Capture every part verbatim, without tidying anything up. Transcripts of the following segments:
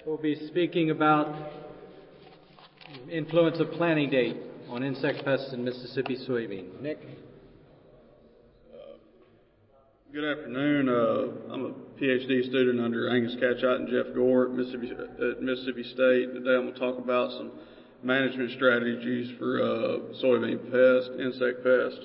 We'll be speaking about influence of planting date on insect pests in Mississippi soybean. Nick? Uh, good afternoon. Uh, I'm a PhD student under Angus Catchott and Jeff Gore at Mississippi, at Mississippi State. Today I'm going to talk about some management strategies for uh, soybean pest, insect pest.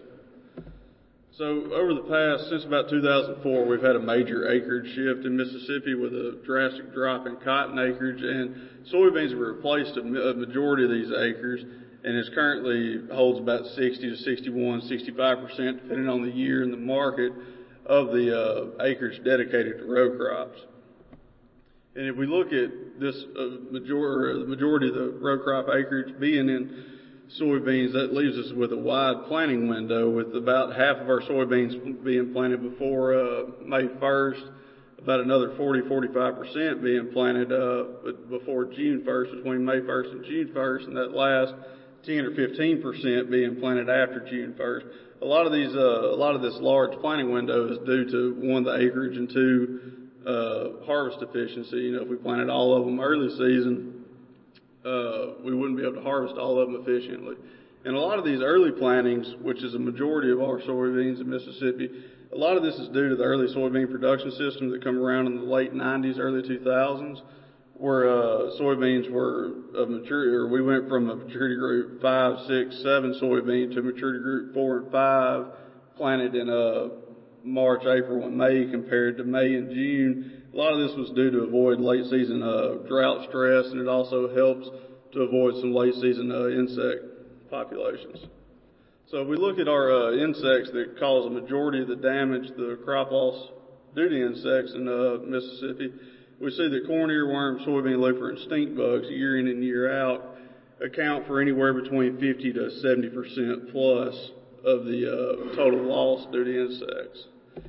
So over the past, since about two thousand four, we've had a major acreage shift in Mississippi with a drastic drop in cotton acreage, and soybeans have replaced a majority of these acres, and it currently holds about sixty to sixty-one, sixty-five percent, depending on the year and the market, of the uh, acreage dedicated to row crops. And if we look at this uh, majority, the majority of the row crop acreage being in soybeans, that leaves us with a wide planting window, with about half of our soybeans being planted before uh, May first, about another forty, forty-five percent being planted uh, before June first, between May first and June first, and that last ten or fifteen percent being planted after June first. A lot of these, uh, a lot of this large planting window is due to, one, the acreage, and two, uh, harvest efficiency. You know, if we planted all of them early season, Uh, we wouldn't be able to harvest all of them efficiently. And a lot of these early plantings, which is a majority of our soybeans in Mississippi, a lot of this is due to the early soybean production system that come around in the late nineties, early two thousands, where uh, soybeans were of maturity, or we went from a maturity group five, six, seven soybean to maturity group four and five, planted in uh, March, April, and May compared to May and June. A lot of this was due to avoid late season uh, drought stress, and it also helps to avoid some late season uh, insect populations. So if we look at our uh, insects that cause a majority of the damage, the crop loss due to insects in uh, Mississippi, we see that corn earworm, soybean looper, and stink bugs year in and year out account for anywhere between fifty to seventy percent plus of the uh, total loss due to insects.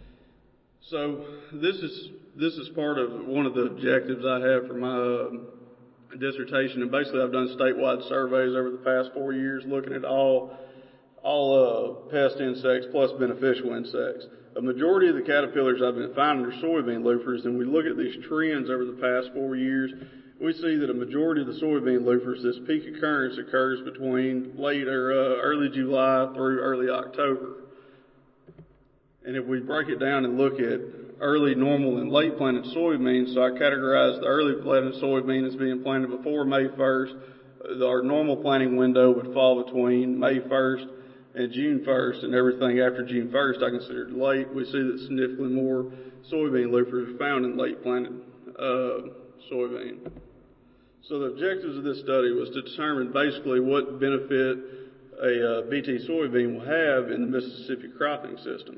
So this is This is part of one of the objectives I have for my uh, dissertation, and basically I've done statewide surveys over the past four years looking at all all uh, pest insects plus beneficial insects. A majority of the caterpillars I've been finding are soybean loopers, and we look at these trends over the past four years, we see that a majority of the soybean loopers, this peak occurrence occurs between late or uh, early July through early October. And if we break it down and look at early, normal, and late planted soybeans, so I categorize the early planted soybean as being planted before May first. Our normal planting window would fall between May first and June first, and everything after June first I considered late. We see that significantly more soybean loopers are found in late planted uh, soybean. So the objectives of this study was to determine basically what benefit a uh, B T soybean will have in the Mississippi cropping system.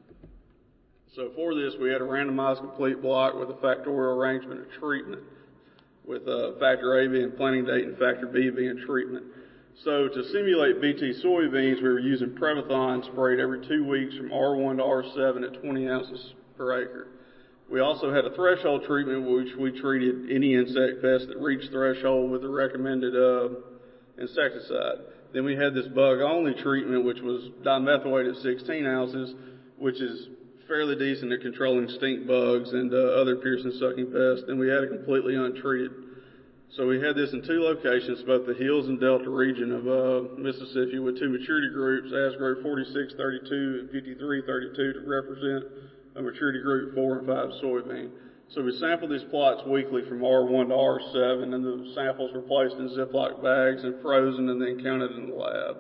So for this, we had a randomized complete block with a factorial arrangement of treatment, with uh, factor A being planting date and factor B being treatment. So to simulate B T soybeans, we were using Prevethon sprayed every two weeks from R one to R seven at twenty ounces per acre. We also had a threshold treatment, which we treated any insect pest that reached threshold with the recommended uh, insecticide. Then we had this bug-only treatment, which was dimethoate at sixteen ounces, which is fairly decent at controlling stink bugs and uh, other Pearson sucking pests, and we had it completely untreated. So we had this in two locations, both the hills and delta region of uh, Mississippi, with two maturity groups, Asgrow forty-six thirty-two and fifty-three thirty-two, to represent a maturity group four and five soybean. So we sampled these plots weekly from R one to R seven, and the samples were placed in Ziploc bags and frozen and then counted in the lab.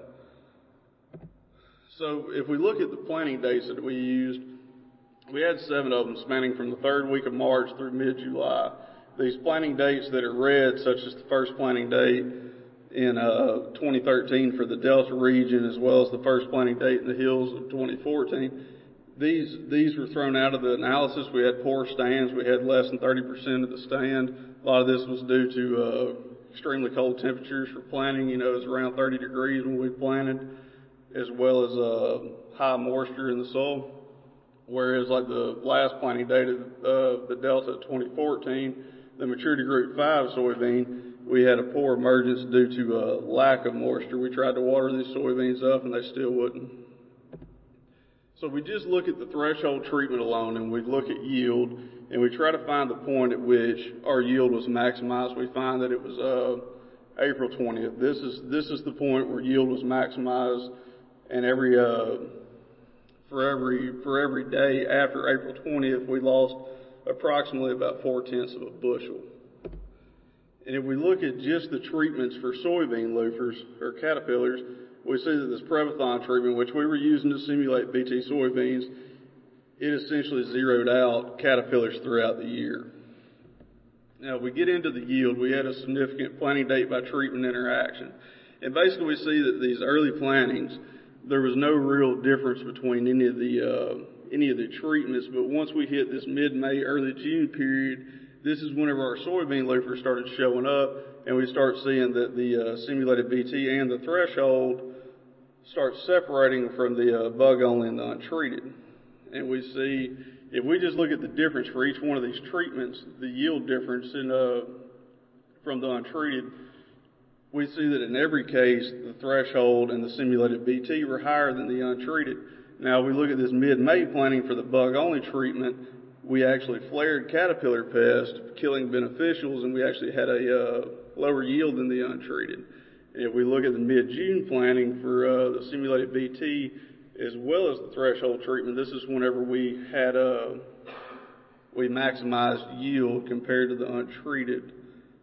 So if we look at the planting dates that we used, we had seven of them spanning from the third week of March through mid-July. These planting dates that are red, such as the first planting date in uh, twenty thirteen for the Delta region, as well as the first planting date in the hills of twenty fourteen, these these were thrown out of the analysis. We had poor stands. We had less than thirty percent of the stand. A lot of this was due to uh, extremely cold temperatures for planting. You know, it was around thirty degrees when we planted, as well as uh, high moisture in the soil. Whereas like the last planting date of uh, the Delta twenty fourteen, the maturity group five soybean, we had a poor emergence due to a lack of moisture. We tried to water these soybeans up and they still wouldn't. So we just look at the threshold treatment alone, and we look at yield, and we try to find the point at which our yield was maximized. We find that it was uh, April twentieth. This is this is the point where yield was maximized, and every uh, for every for every day after April twentieth, we lost approximately about four tenths of a bushel. And if we look at just the treatments for soybean loofers or caterpillars, we see that this Prevathon treatment, which we were using to simulate B T soybeans, it essentially zeroed out caterpillars throughout the year. Now, if we get into the yield, we had a significant planting date by treatment interaction. And basically we see that these early plantings, there was no real difference between any of the uh, any of the treatments, but once we hit this mid-May, early June period, this is whenever our soybean loafers started showing up, and we start seeing that the uh, simulated B T and the threshold start separating from the uh, bug-only and the untreated. And we see, if we just look at the difference for each one of these treatments, the yield difference in uh, from the untreated, we see that in every case, the threshold and the simulated B T were higher than the untreated. Now, we look at this mid-May planting for the bug-only treatment, we actually flared caterpillar pest, killing beneficials, and we actually had a uh, lower yield than the untreated. And if we look at the mid-June planting for uh, the simulated B T as well as the threshold treatment, this is whenever we had uh, we maximized yield compared to the untreated.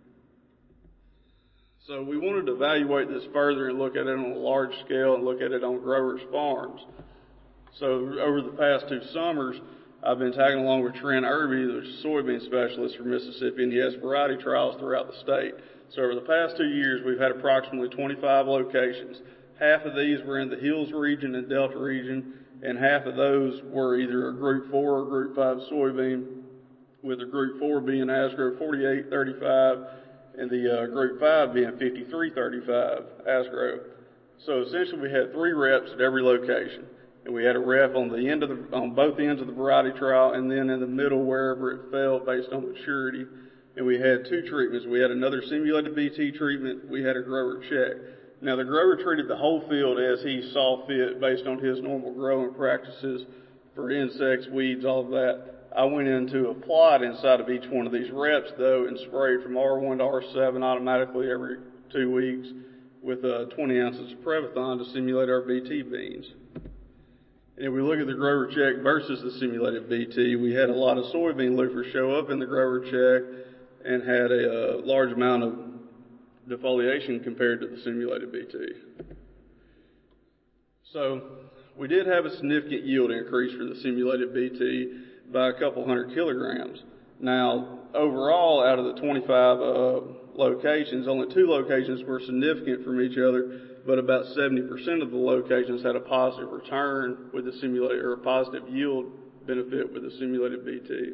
So we wanted to evaluate this further and look at it on a large scale and look at it on growers' farms. So over the past two summers, I've been tagging along with Trent Irby, the soybean specialist for Mississippi, and he has variety trials throughout the state. So over the past two years, we've had approximately twenty-five locations. Half of these were in the Hills region and Delta region, and half of those were either a Group four or Group five soybean, with the Group four being Asgrow forty-eight thirty-five and the uh, Group five being fifty-three thirty-five Asgrow. So essentially we had three reps at every location. And we had a rep on the end of the, on both ends of the variety trial, and then in the middle wherever it fell based on maturity. And we had two treatments. We had another simulated B T treatment. We had a grower check. Now the grower treated the whole field as he saw fit based on his normal growing practices for insects, weeds, all of that. I went into a plot inside of each one of these reps though and sprayed from R one to R seven automatically every two weeks with uh, twenty ounces of Prevathon to simulate our B T beans. And if we look at the grower check versus the simulated B T, we had a lot of soybean loofers show up in the grower check and had a, a large amount of defoliation compared to the simulated B T. So we did have a significant yield increase for the simulated B T by a couple hundred kilograms. Now, overall, out of the twenty-five uh, locations, only two locations were significant from each other, but about seventy percent of the locations had a positive return with the simulated, or a positive yield benefit with the simulated B T.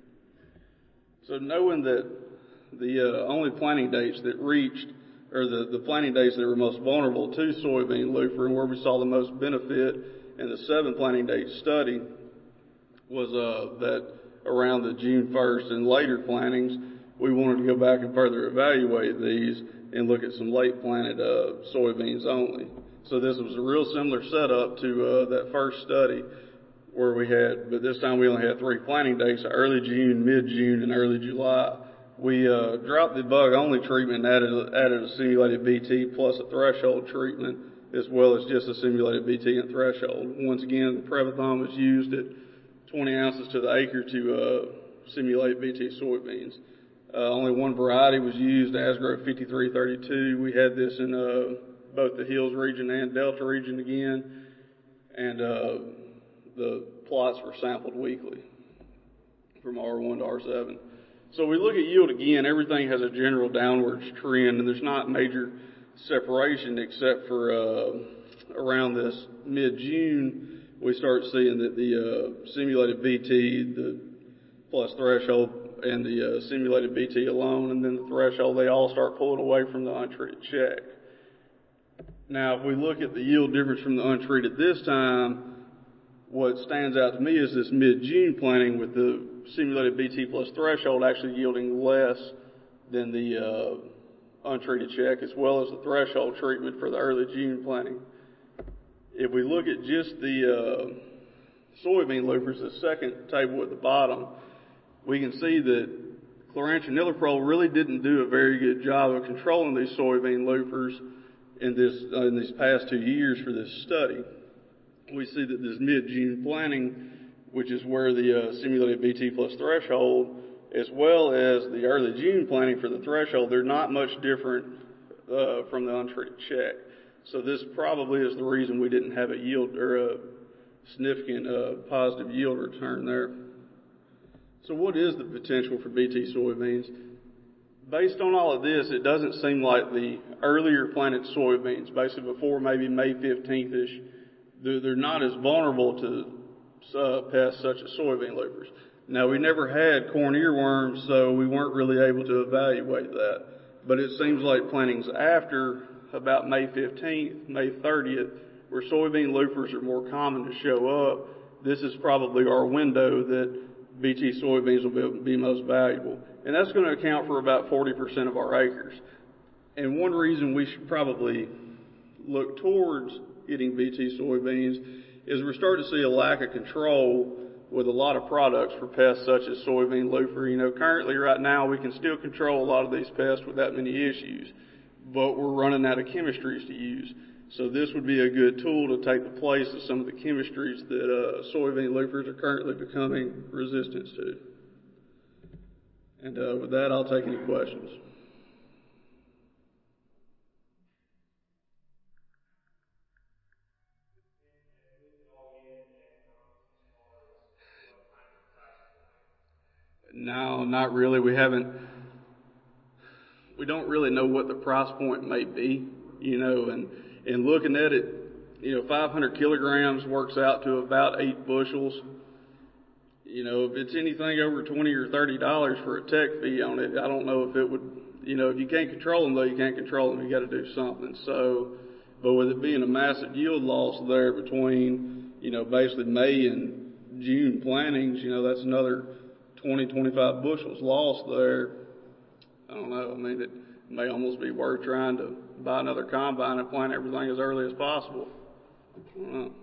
So knowing that the uh, only planting dates that reached, or the, the planting dates that were most vulnerable to soybean loofer and where we saw the most benefit in the seven planting date study was uh, that around the June first and later plantings, we wanted to go back and further evaluate these and look at some late planted uh, soybeans only. So this was a real similar setup to uh, that first study where we had, but this time we only had three planting dates, early June, mid-June, and early July. We uh, dropped the bug-only treatment and added, added a simulated B T plus a threshold treatment, as well as just a simulated B T and threshold. Once again, the Prevathon was used at twenty ounces to the acre to uh, simulate B T soybeans. Uh, only one variety was used, Asgrow fifty-three thirty-two. We had this in uh, both the Hills region and Delta region again, and uh, the plots were sampled weekly from R one to R seven. So we look at yield again, everything has a general downward trend, and there's not major separation except for uh, around this mid-June, we start seeing that the uh, simulated B T, the plus threshold, and the uh, simulated B T alone, and then the threshold, they all start pulling away from the untreated check. Now, if we look at the yield difference from the untreated this time, what stands out to me is this mid-June planting with the simulated B T plus threshold actually yielding less than the uh, untreated check, as well as the threshold treatment for the early June planting. If we look at just the uh, soybean loopers, the second table at the bottom, we can see that chlorantraniliprole really didn't do a very good job of controlling these soybean loopers in this uh, in these past two years for this study. We see that this mid-June planting, which is where the uh, simulated B T plus threshold, as well as the early June planting for the threshold, they're not much different uh, from the untreated check. So this probably is the reason we didn't have a yield or a significant uh, positive yield return there. So what is the potential for B T soybeans? Based on all of this, it doesn't seem like the earlier planted soybeans, basically before maybe May fifteenth-ish, they're, they're not as vulnerable to uh, pests such as soybean loopers. Now, we never had corn earworms, so we weren't really able to evaluate that. But it seems like plantings after about May fifteenth, May thirtieth, where soybean loopers are more common to show up, this is probably our window that B T soybeans will be, be most valuable. And that's going to account for about forty percent of our acres. And one reason we should probably look towards getting B T soybeans is we're starting to see a lack of control with a lot of products for pests such as soybean looper. You know, currently right now we can still control a lot of these pests without many issues, but we're running out of chemistries to use. So this would be a good tool to take the place of some of the chemistries that uh, soybean loopers are currently becoming resistant to. And uh, with that, I'll take any questions. No, not really. We haven't, we don't really know what the price point may be, you know, and, and looking at it, you know, five hundred kilograms works out to about eight bushels. You know, if it's anything over twenty or thirty dollars for a tech fee on it, I don't know if it would, you know, if you can't control them though, you can't control them. You got to do something. So, but with it being a massive yield loss there between, you know, basically May and June plantings, you know, that's another twenty, twenty-five bushels lost there. I don't know. I mean, it may almost be worth trying to buy another combine and plant everything as early as possible. I don't know.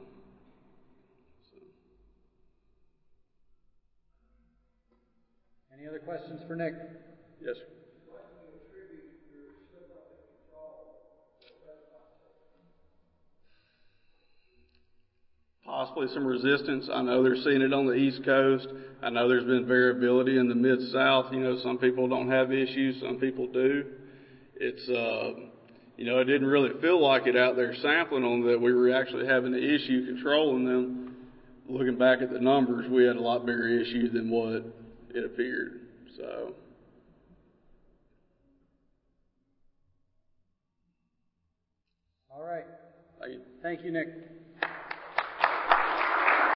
Any other questions for Nick? Yes, sir. Possibly some resistance. I know they're seeing it on the East Coast. I know there's been variability in the Mid-South. You know, some people don't have issues, some people do. It's, uh, you know, it didn't really feel like it out there sampling them that we were actually having an issue controlling them. Looking back at the numbers, we had a lot bigger issue than what it appeared. So. All right. Thank you. Thank you, Nick.